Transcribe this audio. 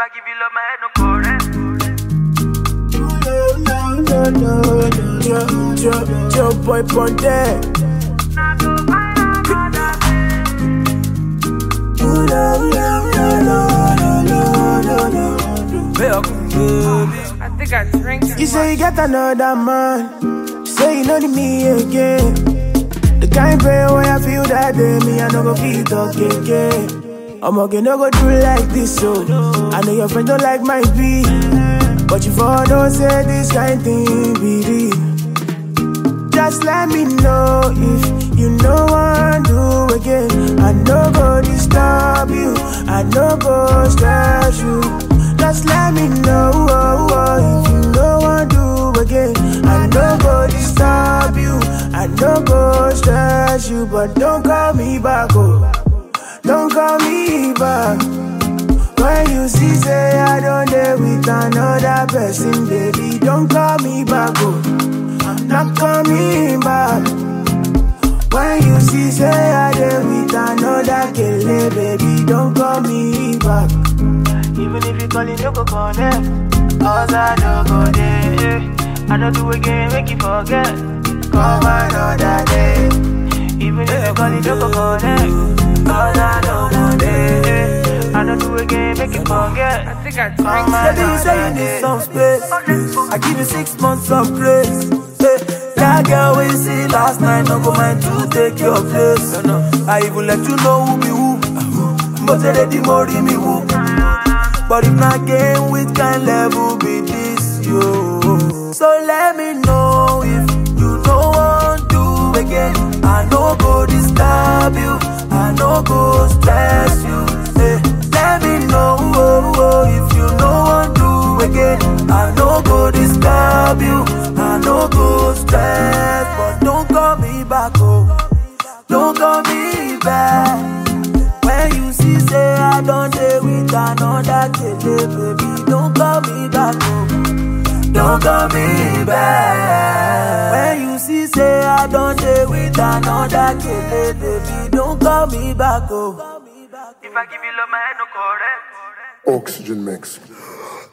I give you love, my head no correct. Joe boy Ponte. Now go find another I think I drink too You say you much. get another man. Say you know me again. The kind pain where I feel that day, me I no go feel talk again. I'm okay, no go do like this, so I know your friend don't like my beat, but you for don't say this kind thing be real. Just let me know if you know what do again. I no go disturb you, I no go stress you. Just let me know if you know what do again. I no go disturb you, I no go stress you, but don't call me back, oh. Don't call me back. When you see say I don't dare with another person, baby, don't call me back, oh. I'm not coming back. When you see say I dare with another killer, baby, don't call me back. Even if you call it, no go connect. Cause I don't go there. I don't do again, make you forget. Come another day. Even if you call it, no go connect. Cause I don't go there. I don't do again, make you forget. I think I drink Baby, you say you need some space. I give you 6 months of grace. Hey, that girl we see last night, no go mind to take your place. I even let you know who be who. But they ready more me who. But if not game with kind level be this, yo. So let me know if you don't want to again. I no go disturb you, I no go stress you. Hey, let me know if you don't want to again. I no go disturb you, I no go stress. But don't call me back, oh. Don't call me back. When you see say I don't deal with another killer, baby, don't call me back, oh. Don't call me back. When you see say I don't deal with another killer, baby, don't call me back, oh. If I give you love, my head no correct. Oxygen mix.